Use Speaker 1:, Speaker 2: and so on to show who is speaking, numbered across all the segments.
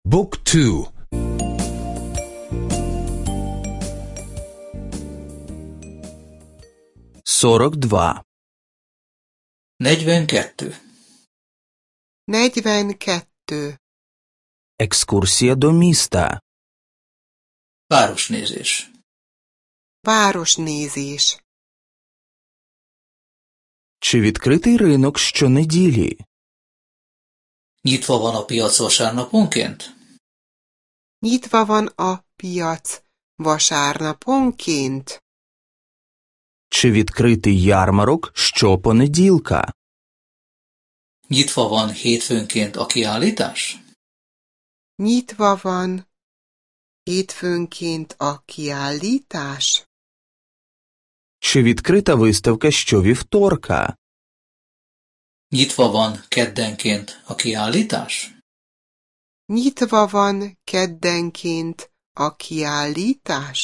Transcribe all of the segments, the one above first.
Speaker 1: Book 2.
Speaker 2: 42.
Speaker 3: 42.
Speaker 4: 42.
Speaker 2: Екскурсія до міста.
Speaker 3: Városnézés.
Speaker 4: Városnézés.
Speaker 2: Чи відкритий ринок щонеділі?
Speaker 3: Nyitva van a piac vasárnaponként?
Speaker 4: Nyitva van a piac vasárnaponként.
Speaker 2: Чи відкритий ярмарок щопонеділка?
Speaker 3: Nyitva van hétfőnként a kiállítás?
Speaker 4: Nyitva van hétfőnként a kiállítás.
Speaker 2: Чи відкрита виставка щовівторка?
Speaker 3: Nyitva van keddenként a kiállítás?
Speaker 4: Nyitva van keddenként a kiállítás.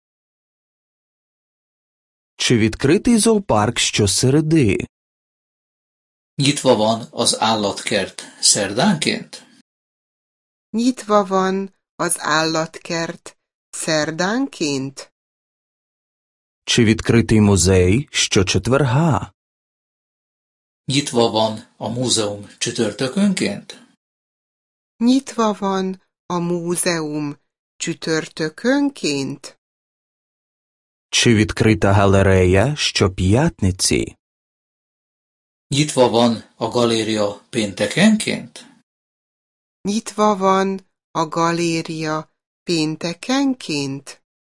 Speaker 2: Чи відкритий зоопарк щосереди?
Speaker 3: Nyitva van az állatkert szerdánként?
Speaker 4: Nyitva van az állatkert szerdánként.
Speaker 2: Чи відкритий музей щочетверга?
Speaker 3: Nyitva van a múzeum csütörtökönként?
Speaker 4: Nyitva van a múzeum csütörtökönként.
Speaker 2: Чи відкрита галерея щоп'ятниці?
Speaker 3: Nyitva van a galéria péntekenként?
Speaker 4: Nyitva van a galéria péntekenként.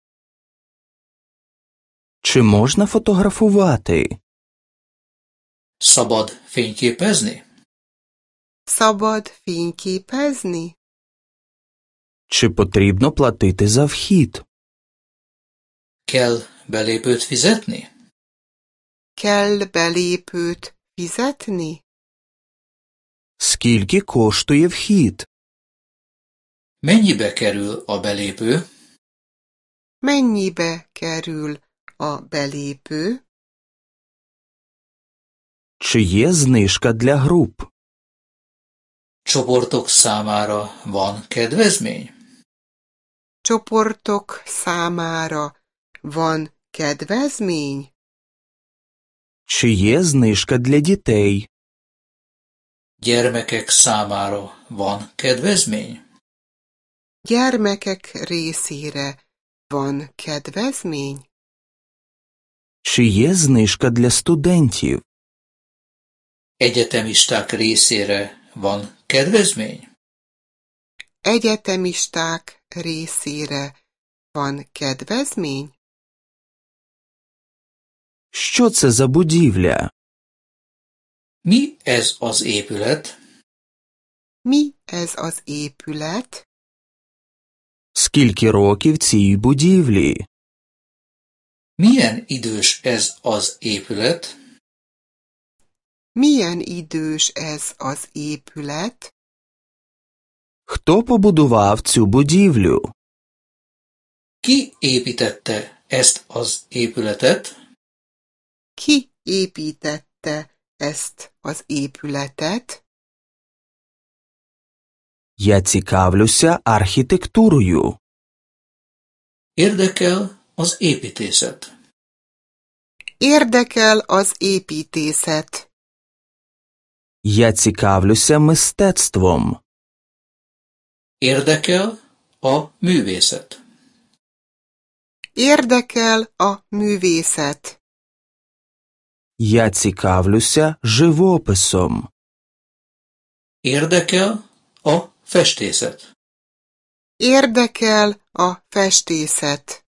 Speaker 2: Чи можна фотографувати?
Speaker 3: Szabad fényképezni?
Speaker 4: Szabad fényképezni?
Speaker 2: Чи потрібно платити за вхід?
Speaker 3: Kell belépőt fizetni?
Speaker 4: Kell belépőt fizetni?
Speaker 2: Скільки коштує вхід?
Speaker 3: Mennyibe kerül a belépő?
Speaker 4: Mennyibe kerül a belépő?
Speaker 2: Чи є знижка для груп?
Speaker 3: Csoportok számára van kedvezmény?
Speaker 4: Csoportok számára van kedvezmény?
Speaker 2: Чи є знижка для дітей?
Speaker 3: Gyermekek számára van kedvezmény?
Speaker 4: Gyermekek részére van kedvezmény?
Speaker 2: Чи є знижка для студентів?
Speaker 3: Egyetemisták részére van kedvezmény?
Speaker 4: Egyetemisták részére van kedvezmény?
Speaker 2: Що це за будівля?
Speaker 3: Mi ez az épület?
Speaker 4: Mi ez az épület?
Speaker 2: Скільки років цій будівлі?
Speaker 3: Milyen idős ez az épület?
Speaker 4: Milyen idős ez az épület?
Speaker 2: Хто побудував цю будівлю?
Speaker 3: Ki építette ezt az épületet?
Speaker 4: Ki építette ezt az épületet?
Speaker 2: Я цікавлюся архітектурою.
Speaker 3: Érdekel az építészet.
Speaker 4: Érdekel az építészet.
Speaker 2: Я цікавлюся мистецтвом.
Speaker 3: Érdekel a művészet.
Speaker 4: Érdekel a művészet.
Speaker 2: Я цікавлюся живописом.
Speaker 3: Érdekel a festészet.
Speaker 4: Érdekel a festészet.